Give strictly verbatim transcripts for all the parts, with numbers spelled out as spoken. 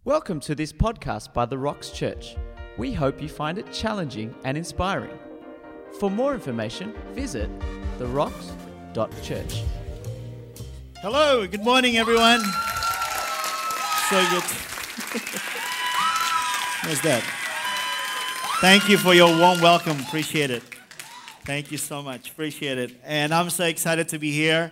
Welcome to this podcast by The Rocks Church. We hope you find it challenging and inspiring. For more information, visit the rocks dot church. Hello, good morning, everyone. So good. What's that? Thank you for your warm welcome. Appreciate it. Thank you so much. Appreciate it. And I'm so excited to be here,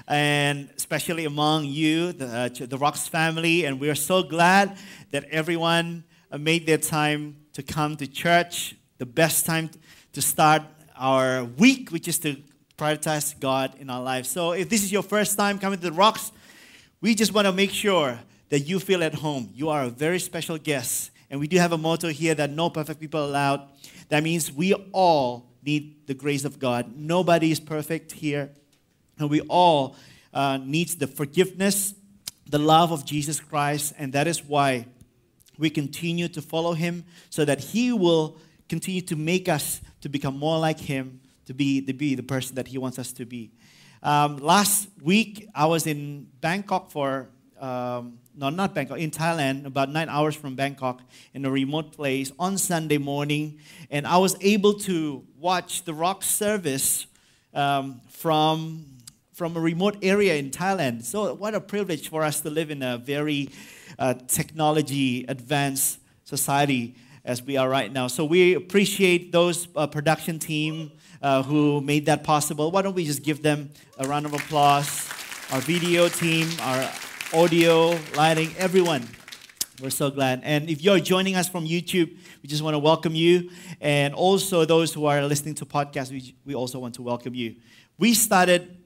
and especially among you, the, uh, the Rocks family. And we're so glad that everyone uh, made their time to come to church. The best time to start our week, which is to prioritize God in our lives. So if this is your first time coming to the Rocks, we just want to make sure that you feel at home. You are a very special guest. And we do have a motto here that no perfect people allowed. That means we all need the grace of God. Nobody is perfect here. And we all uh, need the forgiveness, the love of Jesus Christ. And that is why we continue to follow Him, so that He will continue to make us to become more like Him, to be, to be the person that He wants us to be. Um, last week, I was in Bangkok for, um, no, not Bangkok, in Thailand, about nine hours from Bangkok, in a remote place on Sunday morning. And I was able to watch the rock service um, from, from a remote area in Thailand. So what a privilege for us to live in a very uh, technology advanced society as we are right now. So we appreciate those uh, production team uh, who made that possible. Why don't we just give them a round of applause? Our video team, our audio, lighting, everyone. We're so glad. And if you're joining us from YouTube, we just want to welcome you. And also those who are listening to podcasts, we, we also want to welcome you. We started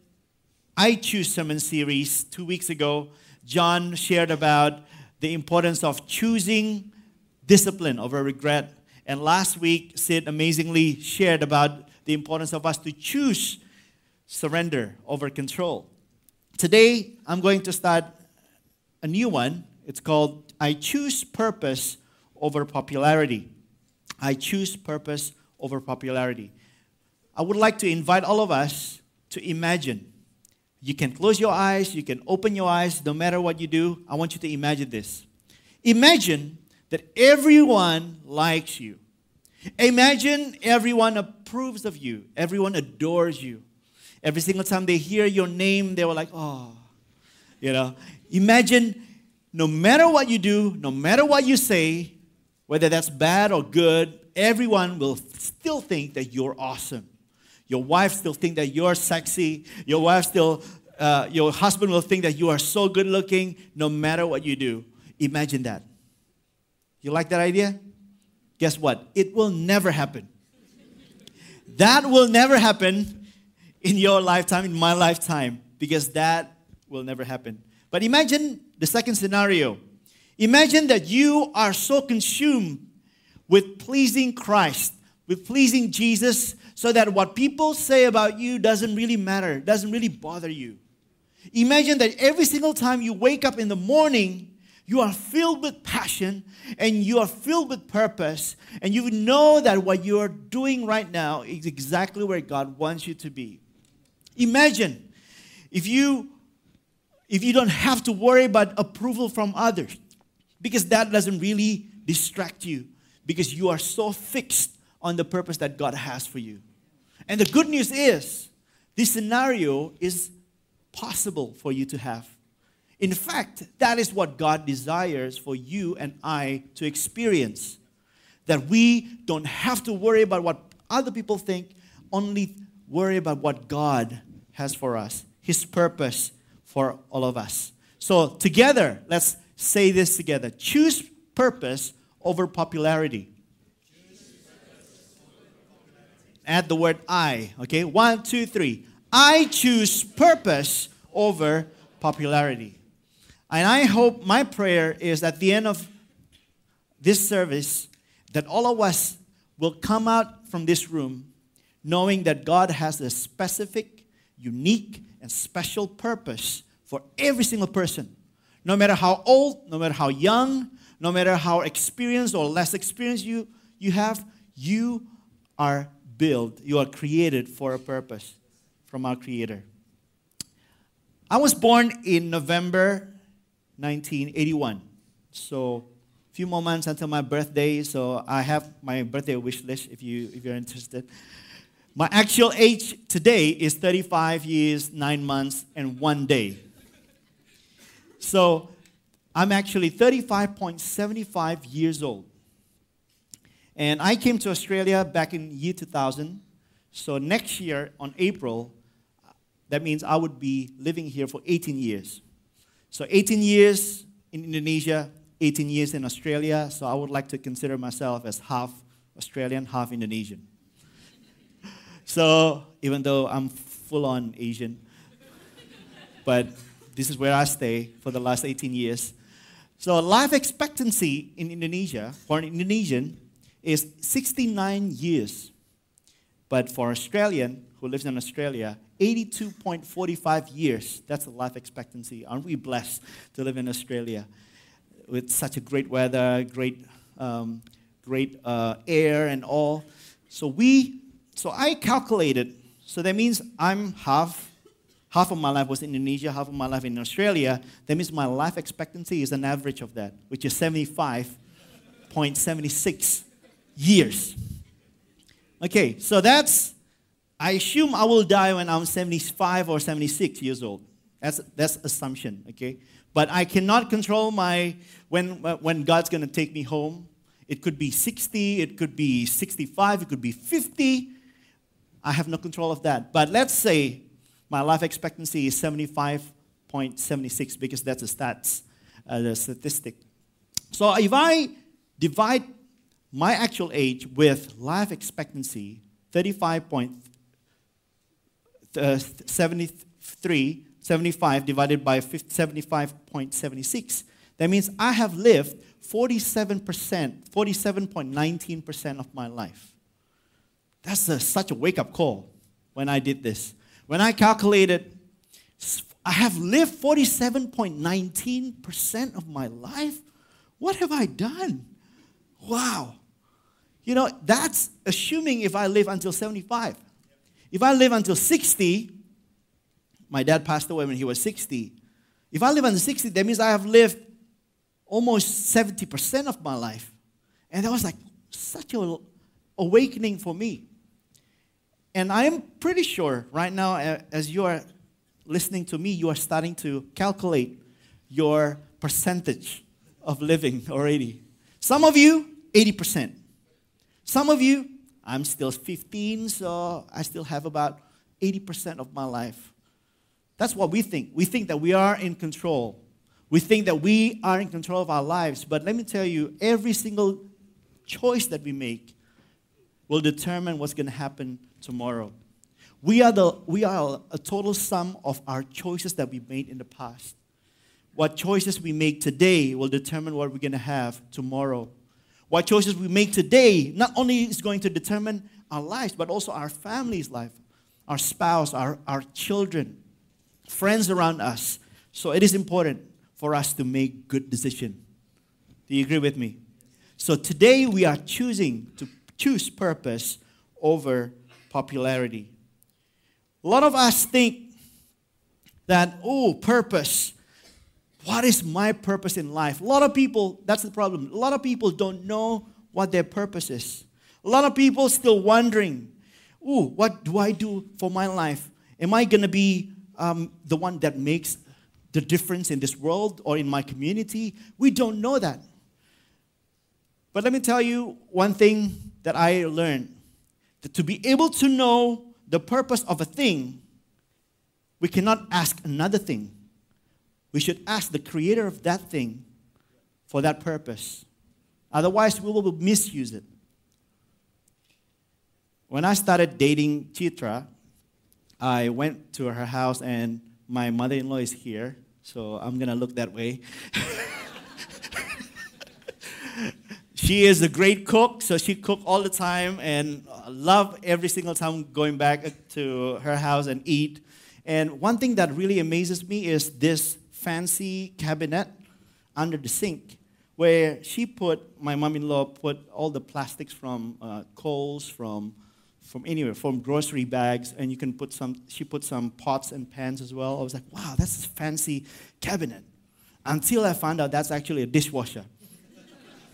I Choose Sermon Series two weeks ago. John shared about the importance of choosing discipline over regret. And last week, Sid amazingly shared about the importance of us to choose surrender over control. Today, I'm going to start a new one. It's called I Choose Purpose Over Popularity. I choose purpose over popularity. I would like to invite all of us to imagine. You can close your eyes, you can open your eyes, no matter what you do. I want you to imagine this. Imagine that everyone likes you. Imagine everyone approves of you. Everyone adores you. Every single time they hear your name, they were like, oh, you know. Imagine no matter what you do, no matter what you say, whether that's bad or good, everyone will still think that you're awesome. Your wife still think that you're sexy. Your wife still, uh, your husband will think that you are so good looking, no matter what you do. Imagine that. You like that idea? Guess what? It will never happen. That will never happen in your lifetime, in my lifetime, because that will never happen. But imagine the second scenario. Imagine that you are so consumed with pleasing Christ, with pleasing Jesus, so that what people say about you doesn't really matter, doesn't really bother you. Imagine that every single time you wake up in the morning, you are filled with passion and you are filled with purpose, and you know that what you are doing right now is exactly where God wants you to be. Imagine if you if you don't have to worry about approval from others, because that doesn't really distract you, because you are so fixed on the purpose that God has for you. And the good news is, this scenario is possible for you to have. In fact, that is what God desires for you and I to experience. That we don't have to worry about what other people think, only worry about what God has for us, His purpose for all of us. So together, let's say this together. Choose purpose over popularity. Add the word I, okay? One, two, three. I choose purpose over popularity. And I hope, my prayer is at the end of this service, that all of us will come out from this room knowing that God has a specific, unique, and special purpose for every single person. No matter how old, no matter how young, no matter how experienced or less experienced you, you have, you are built, you are created for a purpose from our Creator. I was born in November nineteen eighty-one. So few more months until my birthday, so I have my birthday wish list if, you, if you're interested. My actual age today is thirty-five years, nine months, and one day. So I'm actually thirty-five point seven five years old. And I came to Australia back in year two thousand. So next year, on April, that means I would be living here for eighteen years. So eighteen years in Indonesia, eighteen years in Australia. So I would like to consider myself as half Australian, half Indonesian. So even though I'm full-on Asian, but this is where I stay for the last eighteen years. So life expectancy in Indonesia, for an Indonesian, is sixty-nine years. But for Australian, who lives in Australia, eighty-two point four five years. That's the life expectancy. Aren't we blessed to live in Australia with such a great weather, great, um, great uh, air and all? So we, so I calculated. So that means I'm half, half of my life was in Indonesia, half of my life in Australia. That means my life expectancy is an average of that, which is seventy-five point seven six years. Okay, so that's, I assume I will die when I'm seventy-five or seventy-six years old. That's that's assumption, okay? But I cannot control my, when, when God's going to take me home. It could be sixty, it could be sixty-five, it could be fifty. I have no control of that. But let's say my life expectancy is seventy-five point seven six because that's a stats, uh, the statistic. So if I divide my actual age with life expectancy, thirty-five point seven three, seventy-five divided by seventy-five point seven six, that means I have lived forty-seven percent, forty-seven point one nine percent of my life. That's a, such a wake-up call when I did this. When I calculated, I have lived forty-seven point one nine percent of my life. What have I done? Wow. You know, that's assuming if I live until seventy-five. If I live until sixty, my dad passed away when he was sixty. If I live until sixty, that means I have lived almost seventy percent of my life. And that was like such an awakening for me. And I am pretty sure right now, as you are listening to me, you are starting to calculate your percentage of living already. Some of you, eighty percent. Some of you, I'm still fifteen, so I still have about eighty percent of my life. That's what we think. We think that we are in control. We think that we are in control of our lives. But let me tell you, every single choice that we make will determine what's going to happen tomorrow. We are, the, we are a total sum of our choices that we made in the past. What choices we make today will determine what we're going to have tomorrow. What choices we make today not only is going to determine our lives, but also our family's life, our spouse, our, our children, friends around us. So it is important for us to make good decisions. Do you agree with me? So today we are choosing to choose purpose over popularity. A lot of us think that, oh, purpose. What is my purpose in life? A lot of people, that's the problem. A lot of people don't know what their purpose is. A lot of people still wondering, oh, what do I do for my life? Am I going to be um, the one that makes the difference in this world or in my community? We don't know that. But let me tell you one thing that I learned. That to be able to know the purpose of a thing, we cannot ask another thing. We should ask the creator of that thing for that purpose. Otherwise, we will misuse it. When I started dating Chitra, I went to her house and my mother-in-law is here, so I'm going to look that way. She is a great cook, so she cooked all the time and love every single time going back to her house and eat. And one thing that really amazes me is this fancy cabinet under the sink where she put, my mom-in-law put all the plastics from uh, Kohl's, from from anywhere, from grocery bags, and you can put some, she put some pots and pans as well. I was like, wow, that's a fancy cabinet. Until I found out that's actually a dishwasher.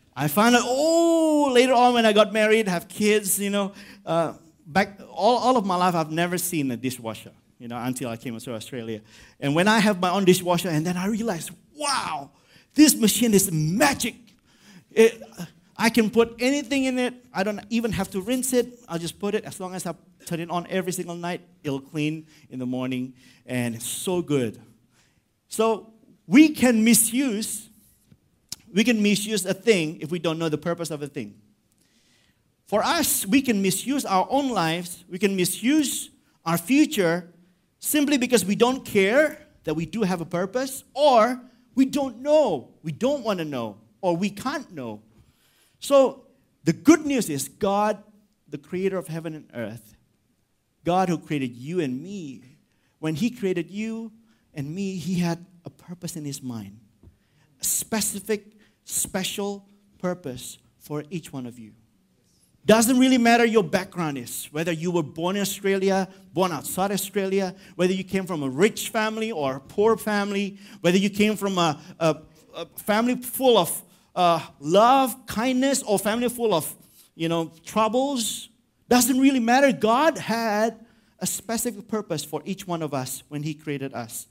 I found out, oh, later on when I got married, have kids, you know, uh, back all, all of my life I've never seen a dishwasher, you know, until I came to Australia. And when I have my own dishwasher, and then I realized, wow, this machine is magic. It, I can put anything in it. I don't even have to rinse it. I'll just put it. As long as I turn it on every single night, it'll clean in the morning, and it's so good. So we can misuse, we can misuse a thing if we don't know the purpose of a thing. For us, we can misuse our own lives. We can misuse our future simply because we don't care that we do have a purpose, or we don't know, we don't want to know, or we can't know. So the good news is God, the creator of heaven and earth, God who created you and me, when He created you and me, He had a purpose in His mind, a specific, special purpose for each one of you. Doesn't really matter your background is, whether you were born in Australia, born outside Australia, whether you came from a rich family or a poor family, whether you came from a, a, a family full of uh, love, kindness, or family full of, you know, troubles. Doesn't really matter. God had a specific purpose for each one of us when He created us.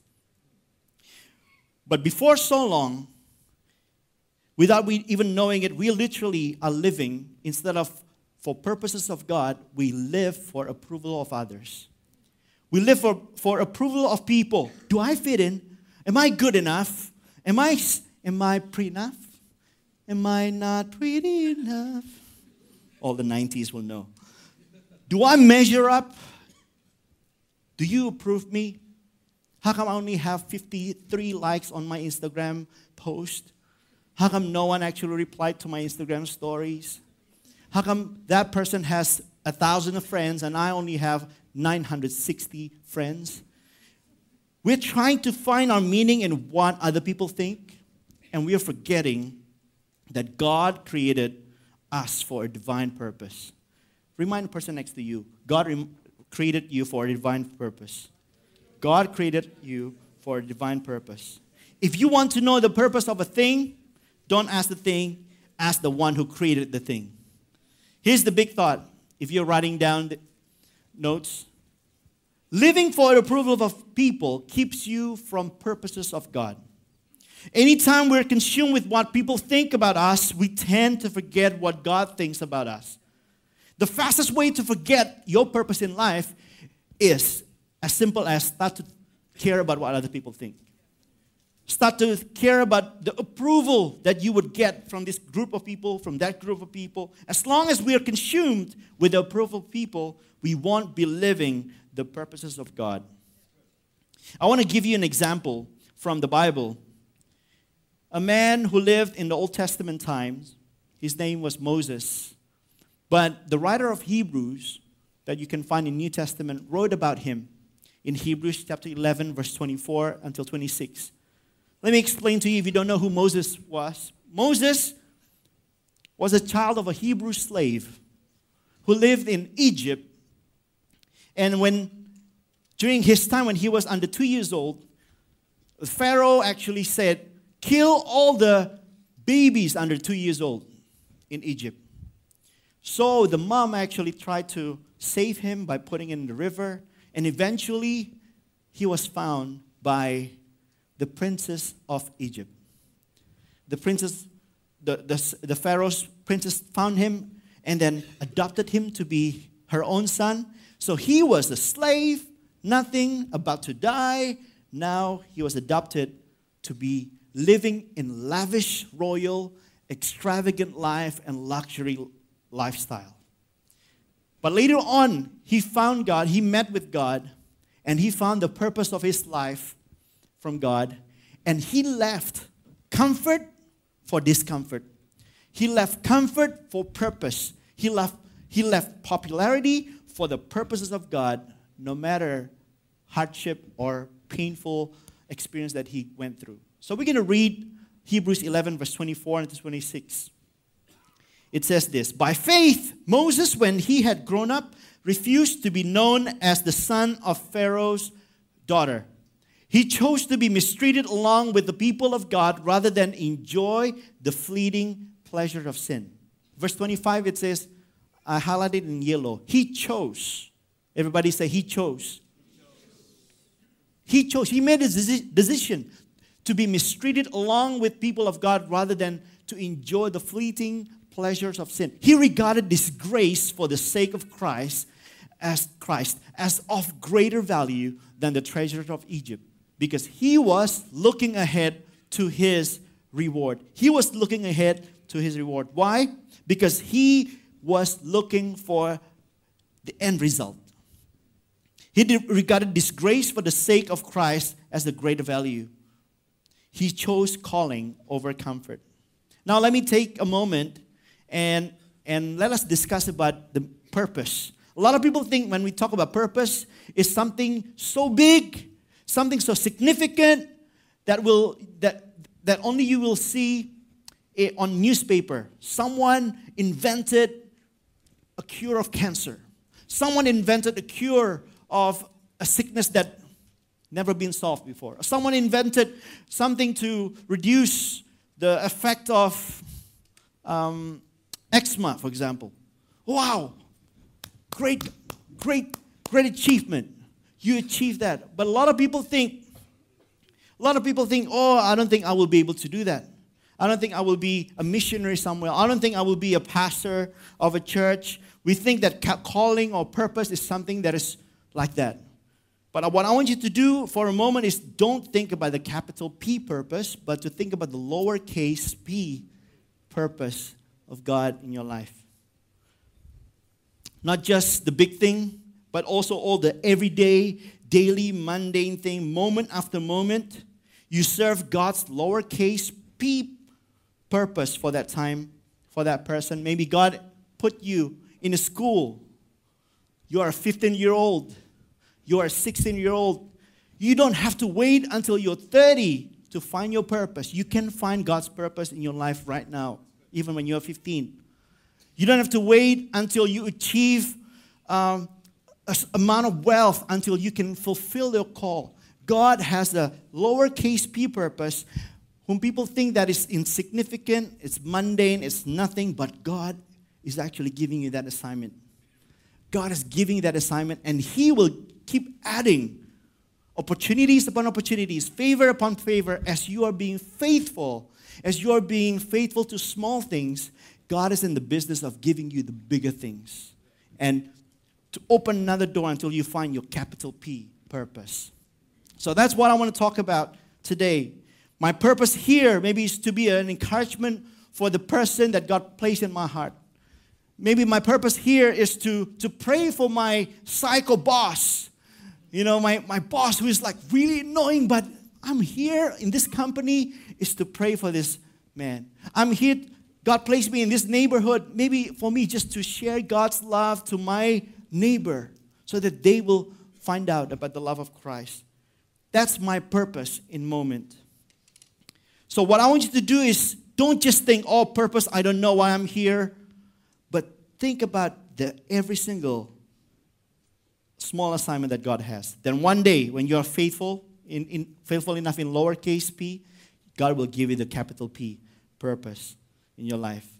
But before so long, without we even knowing it, we literally are living, instead of for purposes of God, we live for approval of others. We live for, for approval of people. Do I fit in? Am I good enough? Am I, am I pretty enough? Am I not pretty enough? All the nineties will know. Do I measure up? Do you approve me? How come I only have fifty-three likes on my Instagram post? How come no one actually replied to my Instagram stories? How come that person has a thousand friends and I only have nine hundred sixty friends? We're trying to find our meaning in what other people think, and we are forgetting that God created us for a divine purpose. Remind the person next to you, God rem- created you for a divine purpose. God created you for a divine purpose. If you want to know the purpose of a thing, don't ask the thing, ask the one who created the thing. Here's the big thought, if you're writing down the notes. Living for the approval of people keeps you from purposes of God. Anytime we're consumed with what people think about us, we tend to forget what God thinks about us. The fastest way to forget your purpose in life is as simple as start to care about what other people think. Start to care about the approval that you would get from this group of people, from that group of people. As long as we are consumed with the approval of people, we won't be living the purposes of God. I want to give you an example from the Bible. A man who lived in the Old Testament times, his name was Moses. But the writer of Hebrews, that you can find in New Testament, wrote about him in Hebrews chapter eleven, verse twenty-four until twenty-six. Let me explain to you if you don't know who Moses was. Moses was a child of a Hebrew slave who lived in Egypt. And when, during his time when he was under two years old, Pharaoh actually said, kill all the babies under two years old in Egypt. So the mom actually tried to save him by putting him in the river. And eventually, he was found by the princess of Egypt. The princess, the, the, the Pharaoh's princess found him and then adopted him to be her own son. So he was a slave, nothing, about to die. Now he was adopted to be living in lavish, royal, extravagant life and luxury lifestyle. But later on, he found God, he met with God, and he found the purpose of his life from God, and he left comfort for discomfort. He left comfort for purpose. He left, he left popularity for the purposes of God, no matter hardship or painful experience that he went through. So we're going to read Hebrews eleven, verse twenty-four and twenty-six. It says this, by faith, Moses, when he had grown up, refused to be known as the son of Pharaoh's daughter. He chose to be mistreated along with the people of God rather than enjoy the fleeting pleasure of sin. Verse twenty-five, it says, I highlighted in yellow. He chose. Everybody say, He chose. He chose. He made a decision to be mistreated along with people of God rather than to enjoy the fleeting pleasures of sin. He regarded disgrace for the sake of Christ as Christ as of greater value than the treasures of Egypt, because he was looking ahead to his reward. He was looking ahead to his reward. Why? Because he was looking for the end result. He did, regarded disgrace for the sake of Christ as the greater value. He chose calling over comfort. Now let me take a moment and, and let us discuss about the purpose. A lot of people think when we talk about purpose, it's something so big, something so significant that will that that only you will see it on newspaper. Someone invented a cure of cancer. Someone invented a cure of a sickness that never been solved before. Someone invented something to reduce the effect of um, eczema, for example. Wow, great, great, great achievement. You achieved that. But a lot of people think, a lot of people think, oh, I don't think I will be able to do that. I don't think I will be a missionary somewhere. I don't think I will be a pastor of a church. We think that calling or purpose is something that is like that. But what I want you to do for a moment is don't think about the capital P purpose, but to think about the lowercase p purpose of God in your life. Not just the big thing, but also all the everyday, daily, mundane thing, moment after moment. You serve God's lowercase p purpose for that time, for that person. Maybe God put you in a school. You are a fifteen-year-old. You are a sixteen-year-old. You don't have to wait until you're thirty to find your purpose. You can find God's purpose in your life right now, even when you're fifteen. You don't have to wait until you achieve um, an amount of wealth until you can fulfill your call. God has a lowercase p purpose whom people think that is insignificant, it's mundane, it's nothing, but God is actually giving you that assignment. God is giving you that assignment, and He will keep adding opportunities upon opportunities, favor upon favor, as you are being faithful. As you are being faithful to small things, God is in the business of giving you the bigger things. And to open another door until you find your capital P purpose. So that's what I want to talk about today. My purpose here maybe is to be an encouragement for the person that God placed in my heart. Maybe my purpose here is to, to pray for my psycho boss. You know, my, my boss who is like really annoying, but I'm here in this company is to pray for this man. I'm here, God placed me in this neighborhood, maybe for me just to share God's love to my neighbor so that they will find out about the love of Christ. That's my purpose in moment. So what I want you to do is don't just think, oh, purpose, I don't know why I'm here. But think about the every single small assignment that God has. Then one day, when you are faithful, in, in, faithful enough in lowercase p, God will give you the capital P purpose in your life.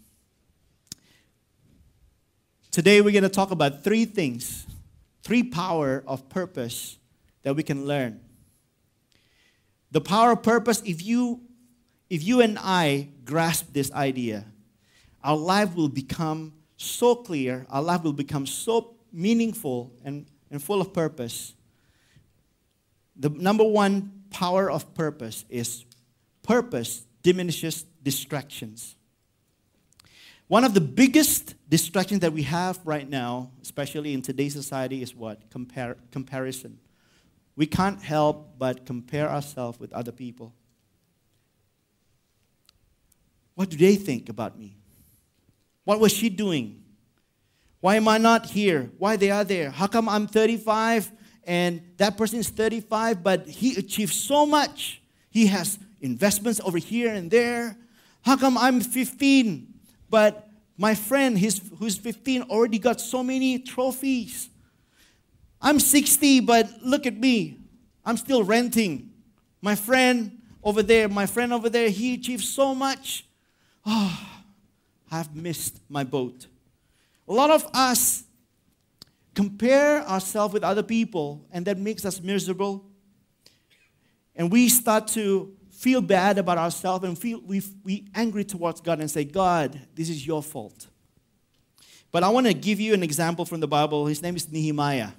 Today, we're going to talk about three things, three power of purpose that we can learn. The power of purpose, if you, if you and I grasp this idea, our life will become so clear, our life will become so meaningful and, and full of purpose. The number one power of purpose is purpose diminishes distractions. One of the biggest distractions that we have right now, especially in today's society, is what? Compar- comparison. We can't help but compare ourselves with other people. What do they think about me? What was she doing? Why am I not here? Why they are there? How come I'm thirty-five and that person is thirty-five, but he achieved so much? He has investments over here and there. How come I'm fifteen, but my friend his, who's fifteen already got so many trophies? I'm sixty, but look at me. I'm still renting. My friend over there, my friend over there, he achieved so much. Oh, I've missed my boat. A lot of us compare ourselves with other people, and that makes us miserable. And we start to feel bad about ourselves and feel we we angry towards God and say, God, this is your fault. But I want to give you an example from the Bible. His name is Nehemiah.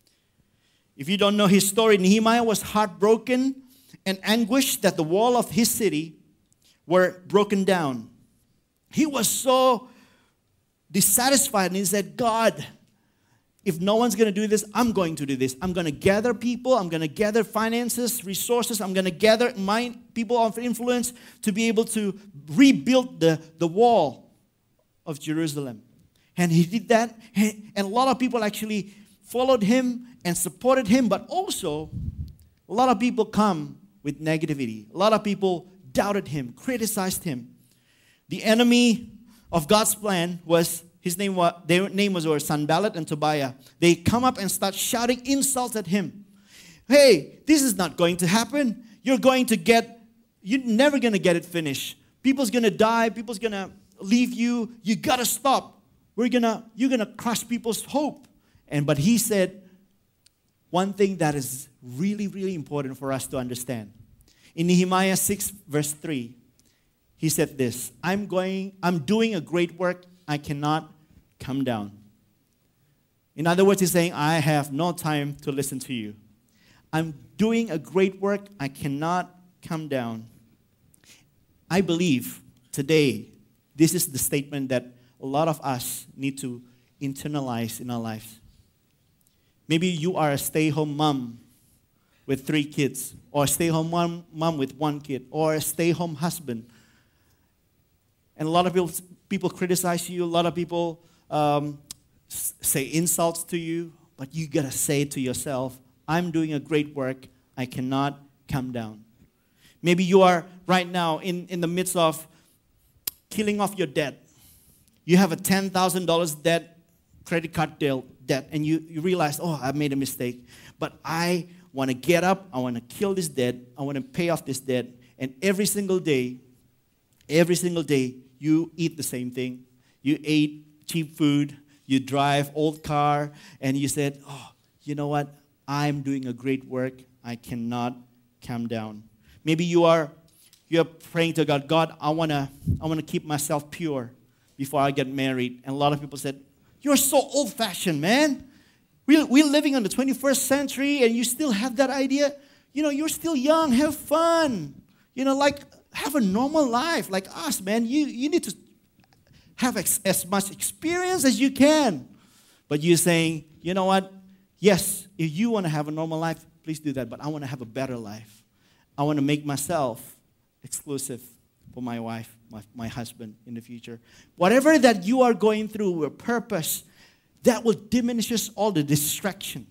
If you don't know his story, Nehemiah was heartbroken and anguished that the wall of his city were broken down. He was so dissatisfied, and he said, God, if no one's going to do this, I'm going to do this. I'm going to gather people. I'm going to gather finances, resources. I'm going to gather my people of influence to be able to rebuild the, the wall of Jerusalem. And he did that. And a lot of people actually followed him and supported him. But also, a lot of people come with negativity. A lot of people doubted him, criticized him. The enemy of God's plan was His name was, their name was Sanballat and Tobiah. They come up and start shouting insults at him. Hey, this is not going to happen. You're going to get, you're never going to get it finished. People's going to die. People's going to leave you. You got to stop. We're going to, you're going to crush people's hope. And, but he said one thing that is really, really important for us to understand. In Nehemiah six, verse three, he said this, I'm going, I'm doing a great work. I cannot come down. In other words, he's saying, I have no time to listen to you. I'm doing a great work. I cannot come down. I believe today, this is the statement that a lot of us need to internalize in our lives. Maybe you are a stay-home mom with three kids, or a stay-home mom, mom with one kid, or a stay-home husband. And a lot of people, people criticize you. A lot of people um, say insults to you. But you got to say to yourself, I'm doing a great work. I cannot come down. Maybe you are right now in, in the midst of killing off your debt. You have a ten thousand dollars debt, credit card debt, and you, you realize, oh, I made a mistake. But I want to get up. I want to kill this debt. I want to pay off this debt. And every single day, every single day, you eat the same thing. You ate cheap food. You drive old car. And you said, oh, you know what? I'm doing a great work. I cannot come down. Maybe you are you're praying to God, God, I want to I want to keep myself pure before I get married. And a lot of people said, you're so old-fashioned, man. We're, we're living in the twenty-first century and you still have that idea. You know, you're still young. Have fun. You know, like, have a normal life like us, man. You, you need to have ex- as much experience as you can. But you're saying, you know what? Yes, if you want to have a normal life, please do that. But I want to have a better life. I want to make myself exclusive for my wife, my, my husband in the future. Whatever that you are going through, a purpose, that will diminish all the distraction.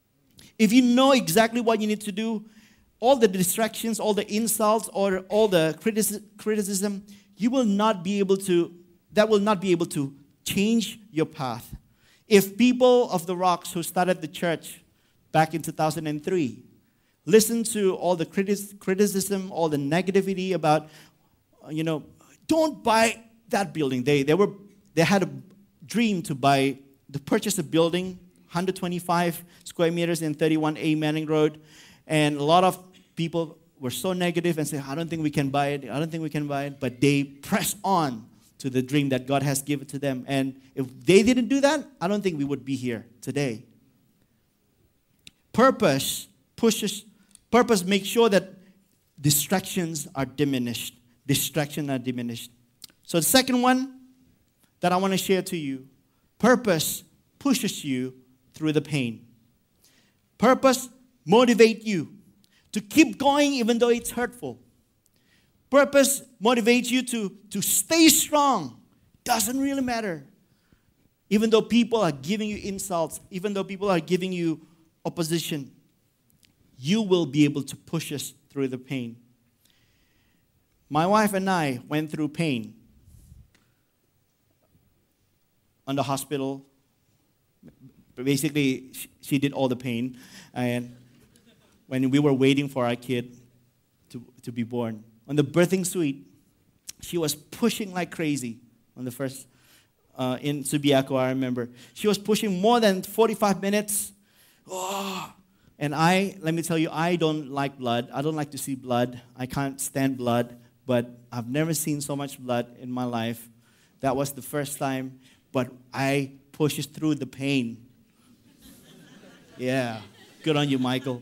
If you know exactly what you need to do, all the distractions, all the insults, or all the criticism, you will not be able to, that will not be able to change your path. If people of the Rocks who started the church back in two thousand three listen to all the criticism, all the negativity about, you know, don't buy that building. They they were they had a dream to buy, to purchase a building, one hundred twenty-five square meters in thirty-one A Manning Road, and a lot of people were so negative and say, I don't think we can buy it. I don't think we can buy it. But they press on to the dream that God has given to them. And if they didn't do that, I don't think we would be here today. Purpose pushes, purpose makes sure that distractions are diminished. Distractions are diminished. So the second one that I want to share to you, purpose pushes you through the pain. Purpose motivates you to keep going even though it's hurtful. Purpose motivates you to, to stay strong. Doesn't really matter. Even though people are giving you insults, even though people are giving you opposition, you will be able to push us through the pain. My wife and I went through pain on the hospital. Basically, she did all the pain. And when we were waiting for our kid to, to be born, on the birthing suite, she was pushing like crazy, on the first, uh, in Subiaco, I remember. She was pushing more than forty-five minutes. Oh. And I, let me tell you, I don't like blood. I don't like to see blood. I can't stand blood. But I've never seen so much blood in my life. That was the first time. But I pushed through the pain. Yeah. Good on you, Michael.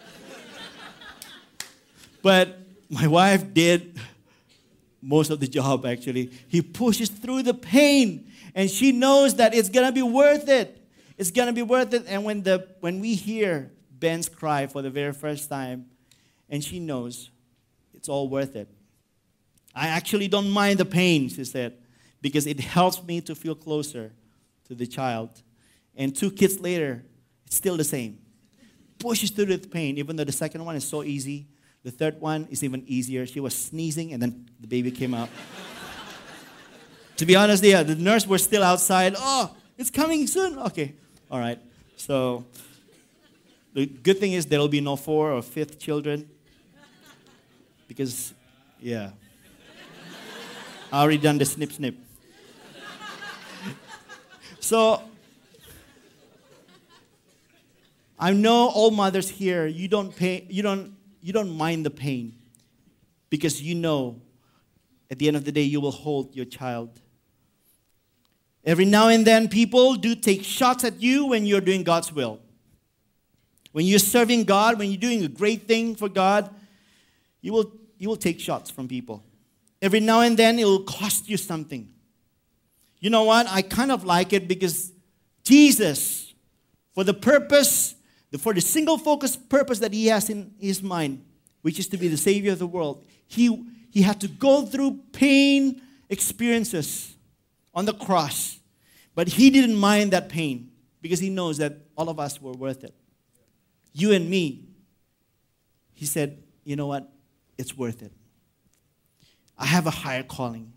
But my wife did most of the job, actually. He pushes through the pain. And she knows that it's going to be worth it. It's going to be worth it. And when the when we hear Ben's cry for the very first time, and she knows it's all worth it. I actually don't mind the pain, she said, because it helps me to feel closer to the child. And two kids later, it's still the same. Pushes through the pain, even though the second one is so easy. The third one is even easier. She was sneezing, and then the baby came out. To be honest, yeah, the nurse was still outside. Oh, it's coming soon. Okay, all right. So the good thing is there will be no four or fifth children. Because, yeah. I already done the snip snip. So, I know all mothers here, you don't pay, you don't, you don't mind the pain. Because you know, at the end of the day, you will hold your child. Every now and then, people do take shots at you when you're doing God's will. When you're serving God, when you're doing a great thing for God, you will, you will take shots from people. Every now and then, it will cost you something. You know what? I kind of like it because Jesus, for the purpose, for the single focus purpose that He has in His mind, which is to be the Savior of the world, He, he had to go through pain experiences on the cross. But He didn't mind that pain because He knows that all of us were worth it. You and me, He said, you know what? It's worth it. I have a higher calling.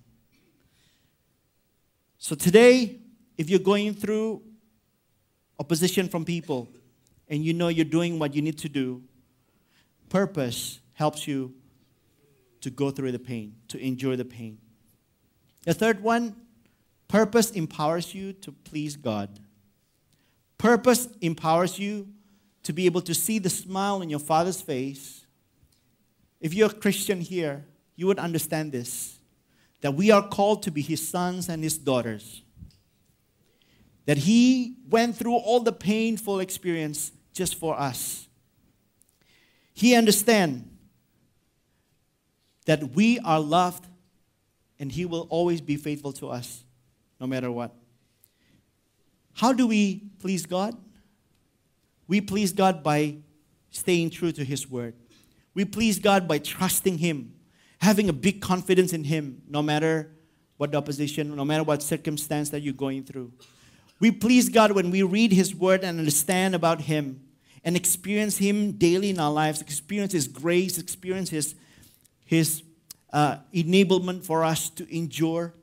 So today, if you're going through opposition from people and you know you're doing what you need to do, purpose helps you to go through the pain, to endure the pain. The third one, purpose empowers you to please God. Purpose empowers you to be able to see the smile on your Father's face. If you're a Christian here, you would understand this, that we are called to be His sons and His daughters. That He went through all the painful experience just for us. He understands that we are loved and He will always be faithful to us, no matter what. How do we please God? We please God by staying true to His word. We please God by trusting Him, having a big confidence in Him, no matter what the opposition, no matter what circumstance that you're going through. We please God when we read His word and understand about Him and experience Him daily in our lives, experience His grace, experience His, his uh, enablement for us to endure.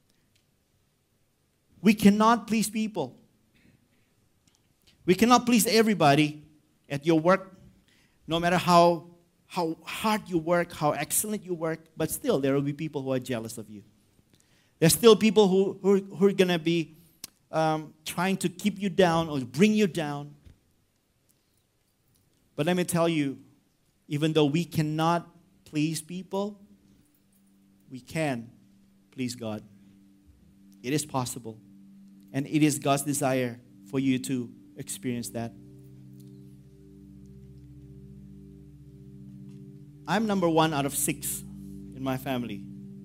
We cannot please people. We cannot please everybody at your work, no matter how, how hard you work, how excellent you work, but still there will be people who are jealous of you. There's still people who, who, who are going to be um, trying to keep you down or bring you down. But let me tell you, even though we cannot please people, we can please God. It is possible. And it is God's desire for you to experience that. I'm number one out of six in my family.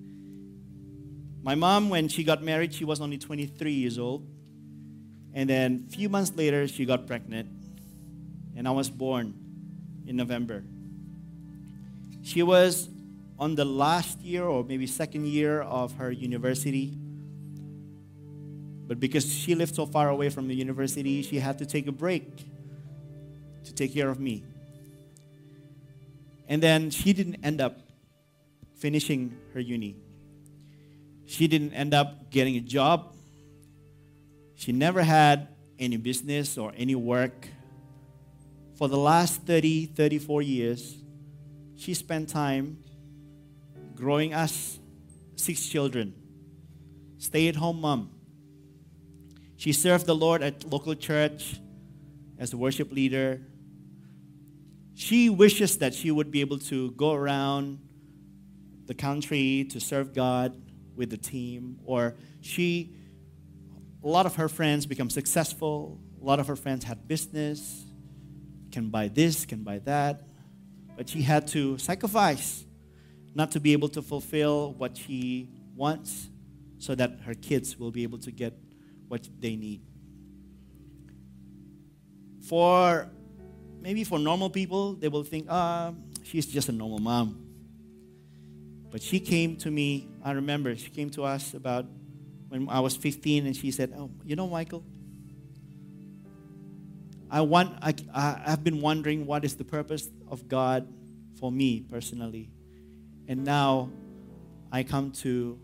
My mom, when she got married, she was only twenty-three years old. And then a few months later, she got pregnant. And I was born in November. She was on the last year or maybe second year of her university. But because she lived so far away from the university, she had to take a break to take care of me. And then she didn't end up finishing her uni. She didn't end up getting a job. She never had any business or any work. For the last thirty, thirty-four years, she spent time growing us six children. stay-at-home mom. She served the Lord at local church as a worship leader. She wishes that she would be able to go around the country to serve God with the team. Or she, a lot of her friends become successful. A lot of her friends had business, can buy this, can buy that. But she had to sacrifice not to be able to fulfill what she wants so that her kids will be able to get what they need. For, maybe for normal people, they will think, ah, she's just a normal mom. But she came to me, I remember, she came to us about when I was fifteen, and she said, oh, you know, Michael, I want, I, I, I've been wondering what is the purpose of God for me personally. And now I come to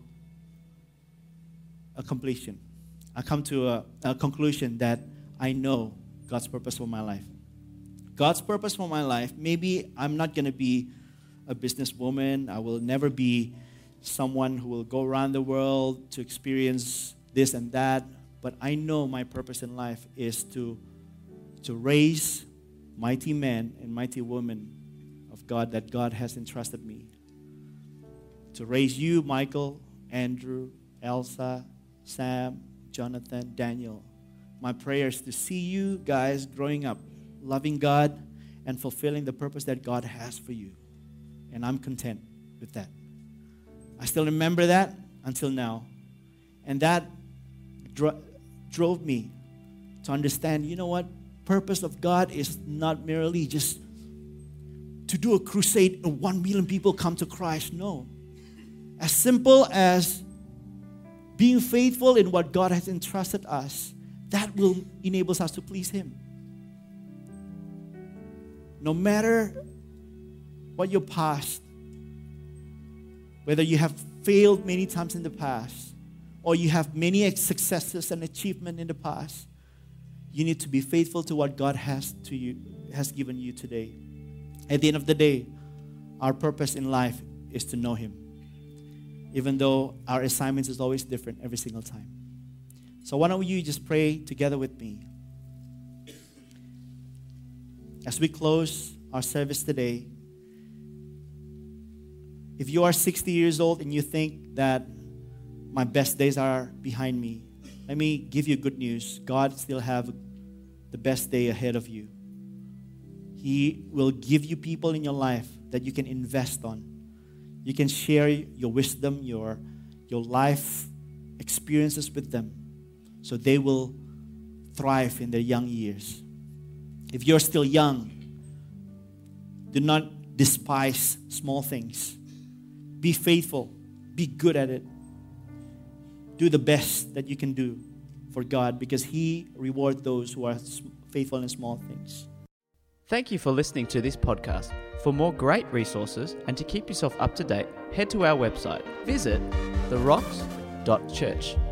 a completion. I come to a, a conclusion that I know God's purpose for my life. God's purpose for my life, maybe I'm not going to be a businesswoman. I will never be someone who will go around the world to experience this and that. But I know my purpose in life is to, to raise mighty men and mighty women of God that God has entrusted me. To raise you, Michael, Andrew, Elsa, Sam, Jonathan, Daniel. My prayer is to see you guys growing up, loving God, and fulfilling the purpose that God has for you. And I'm content with that. I still remember that until now. And that dro- drove me to understand, you know what? Purpose of God is not merely just to do a crusade and one million people come to Christ. No. As simple as being faithful in what God has entrusted us, that will enable us to please Him. No matter what your past, whether you have failed many times in the past, or you have many successes and achievements in the past, you need to be faithful to what God has to you, has given you today. At the end of the day, our purpose in life is to know Him, even though our assignments is always different every single time. So why don't you just pray together with me? As we close our service today, if you are sixty years old and you think that my best days are behind me, let me give you good news. God still have the best day ahead of you. He will give you people in your life that you can invest on. You can share your wisdom, your, your life experiences with them, so they will thrive in their young years. If you're still young, do not despise small things. Be faithful. Be good at it. Do the best that you can do for God, because He rewards those who are faithful in small things. Thank you for listening to this podcast. For more great resources and to keep yourself up to date, head to our website. Visit the rocks dot church.